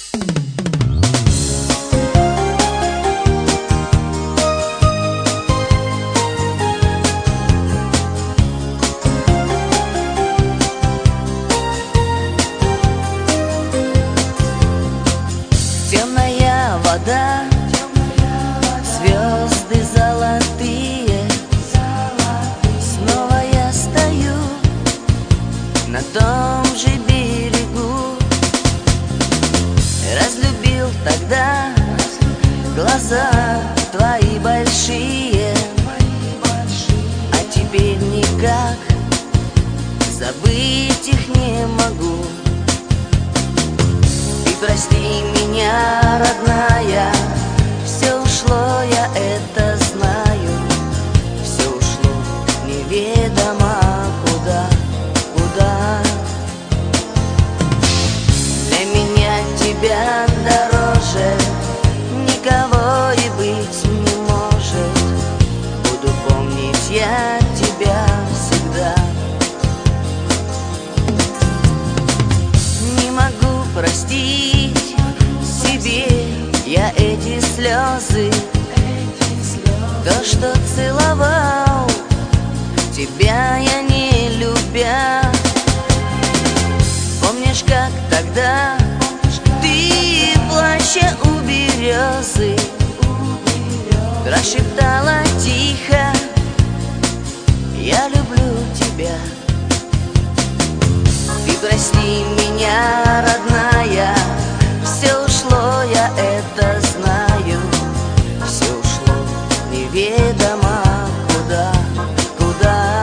Темная вода, звезды золотые, снова я стою на том же берегу. Разлюбил тогда глаза твои большие, а теперь никак забыть их не могу. Прости меня, родная, все ушло, я это знаю. Все ушло неведомо куда, куда. Для меня тебя дороже никого и быть не может. Буду помнить я тебя всегда. Не могу простить я эти слезы, то, что целовал тебя я не любя. Помнишь, как тогда ты в плаще у березы прошептала тихо: я люблю тебя. Ты прости меня, родная, все ушло, я это знаю. Все ушло неведомо куда, куда.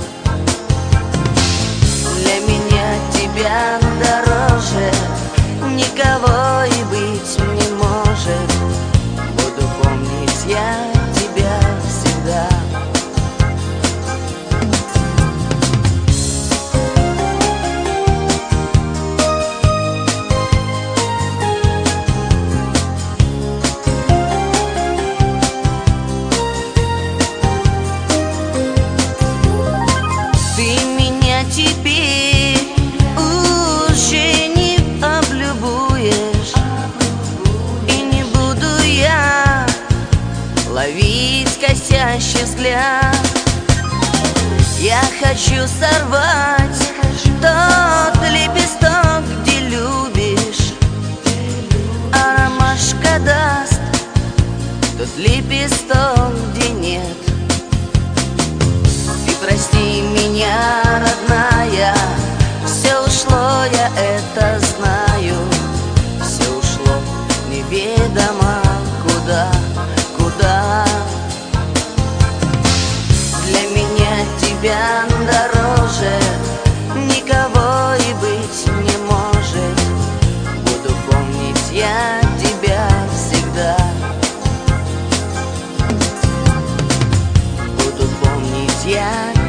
Для меня тебя дороже никого и быть не может. Буду помнить я тебя всегда. Теперь уже не облюбуешь, и не буду я ловить косящий взгляд. Я хочу сорвать тот лепесток, где любишь, а ромашка даст тот лепесток, где нет. Ты прости меня, родная, все ушло, я это знаю. Все ушло неведомо куда, куда. Для меня тебя дороже никого и быть не может. Буду помнить я тебя всегда. Буду помнить я